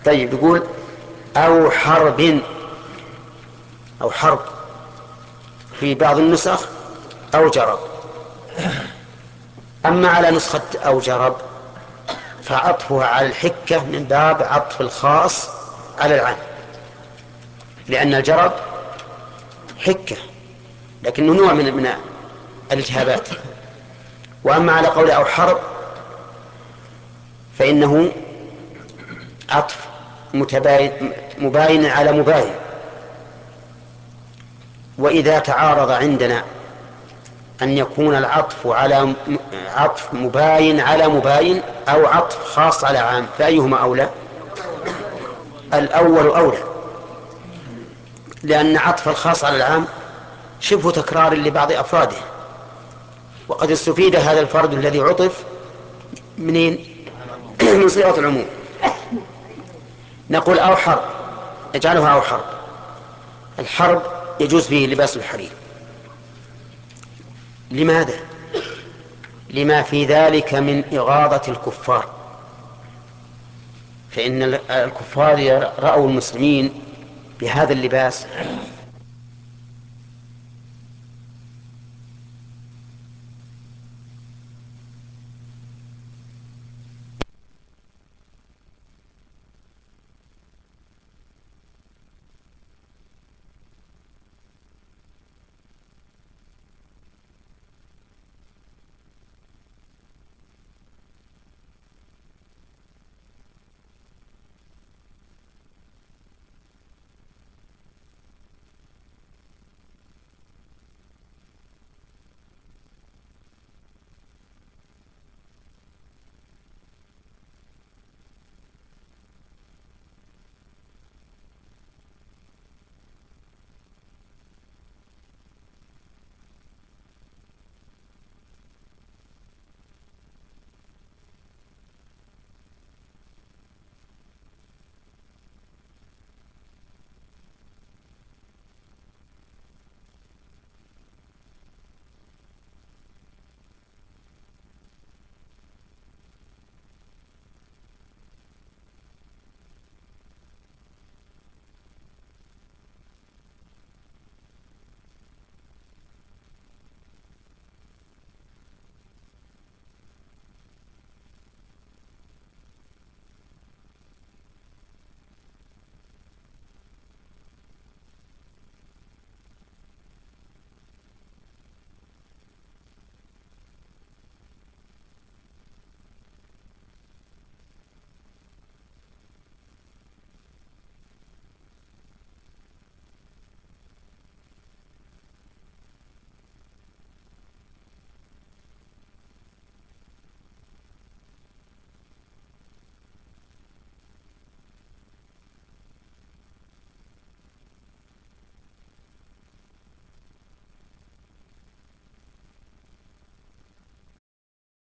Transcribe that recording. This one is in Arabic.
طيب يقول أو حرب، أو حرب في بعض النسخ أو جرب. أما على نسخة أو جرب فعطفها على الحكة من باب عطف الخاص على العام، لأن الجرب حكة لكنه نوع من الالتهابات. وأما على قول أو حرب فإنه عطف مباين على مباين. وإذا تعارض عندنا أن يكون العطف على عطف مباين على مباين أو عطف خاص على عام، فأيهما أولى؟ الأول أولى، لأن عطف الخاص على العام شبه تكرار لبعض أفراده، وقد استفيد هذا الفرد الذي عطف منين؟ من صيغة العموم. نقول أو حرب، نجعلها أو حرب. الحرب يجوز فيه لباس الحرير. لماذا؟ لما في ذلك من إغاظة الكفار، فإن الكفار رأوا المسلمين بهذا اللباس